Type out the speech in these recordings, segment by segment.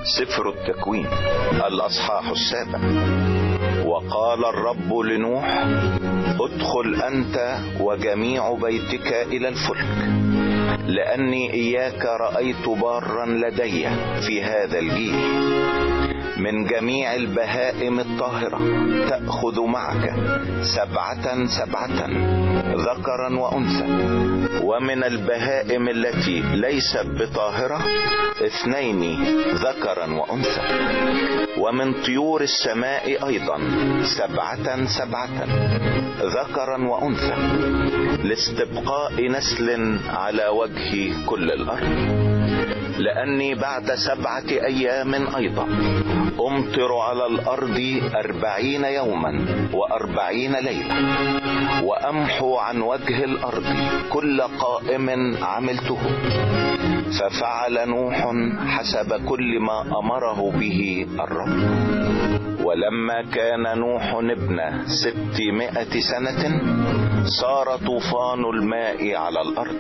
سفر التكوين الأصحاح 7. وقال الرب لنوح: ادخل أنت وجميع بيتك إلى الفلك، لأني إياك رأيت بارا لدي في هذا الجيل. من جميع البهائم الطاهرة تأخذ معك 7 ذكرا وأنثى، ومن البهائم التي ليست بطاهرة 2 ذكرا وأنثى، ومن طيور السماء أيضا 7 ذكرا وأنثى، لاستبقاء نسل على وجه كل الأرض. لأني بعد 7 أيام أيضا أمطر على الأرض 40 يوما و40 ليلة، وأمحو عن وجه الأرض كل قائم عملته. ففعل نوح حسب كل ما أمره به الرب. ولما كان نوح ابن 600 سنة صار طوفان الماء على الأرض،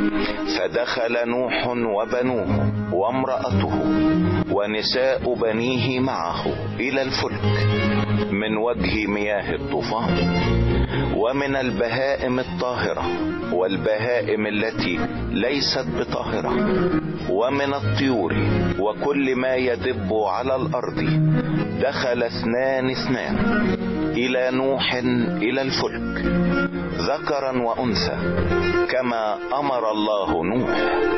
فدخل نوح وبنوه وامرأته ونساء بنيه معه إلى الفلك من وجه مياه الطوفان. ومن البهائم الطاهرة والبهائم التي ليست بطاهرة، ومن الطيور وكل ما يدب على الأرض، دخل 2 إلى نوح إلى الفلك ذكرا وأنثى كما أمر الله نوح.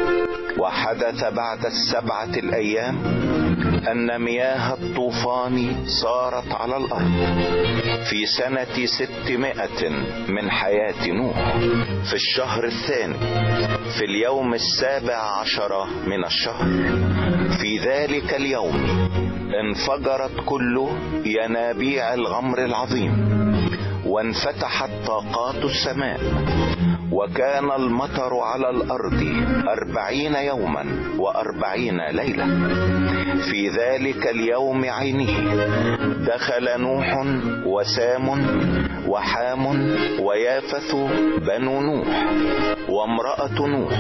وحدث بعد 7 الأيام أن مياه الطوفان صارت على الأرض في سنة 600 من حياة نوح، في الشهر 2 في اليوم 17 من الشهر. في ذلك اليوم انفجرت كل ينابيع الغمر العظيم، وانفتحت طاقات السماء، وكان المطر على الأرض 40 يوما و40 ليلة. في ذلك اليوم عينه دخل نوح وسام وحام ويافث بنو نوح وامرأة نوح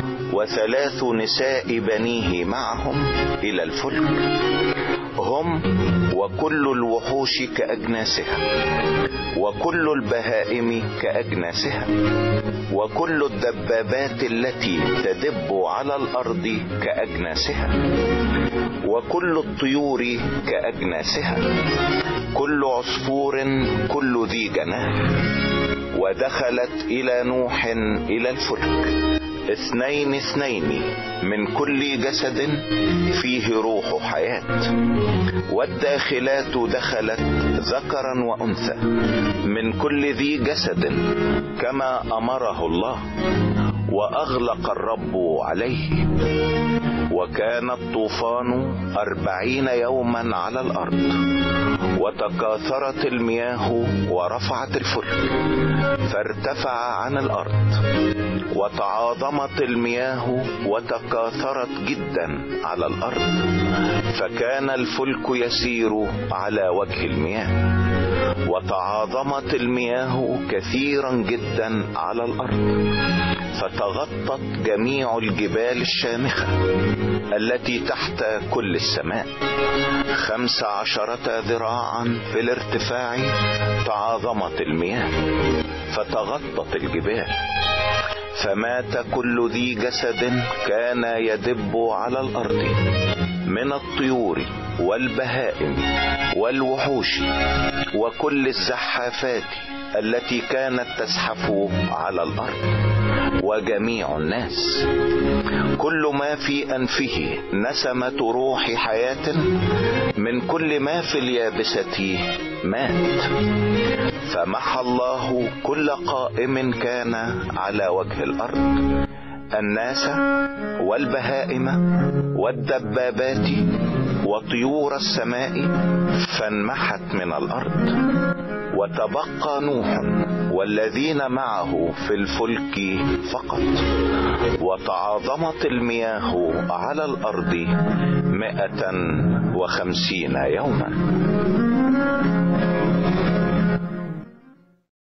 و3 نساء بنيه معهم إلى الفلك، هم وكل الوحوش كأجناسها، وكل البهائم كأجناسها، وكل الدبابات التي تدب على الأرض كأجناسها، وكل الطيور كأجناسها، كل عصفور كل ذي جناح. ودخلت إلى نوح إلى الفلك 2 من كل جسد فيه روح حياة. والداخلات دخلت ذكرا وأنثى من كل ذي جسد كما أمره الله، وأغلق الرب عليه. وكان الطوفان 40 يوما على الأرض، وتكاثرت المياه ورفعت الفلك فارتفع عن الأرض، وتعاظمت المياه وتكاثرت جدا على الأرض، فكان الفلك يسير على وجه المياه. وتعاظمت المياه كثيرا جدا على الأرض، فتغطت جميع الجبال الشامخة التي تحت كل السماء 15 ذراعا في الارتفاع. تعاظمت المياه فتغطت الجبال، فمات كل ذي جسد كان يدب على الأرض من الطيور والبهائم والوحوش وكل الزحافات التي كانت تزحف على الأرض، وجميع الناس. كل ما في أنفه نسمة روح حياة من كل ما في اليابسة مات. فمحى الله كل قائم كان على وجه الأرض، الناس والبهائم والدبابات وطيور السماء، فانمحت من الأرض. وتبقى نوح والذين معه في الفلك فقط، وتعاظمت المياه على الأرض 150 يوما.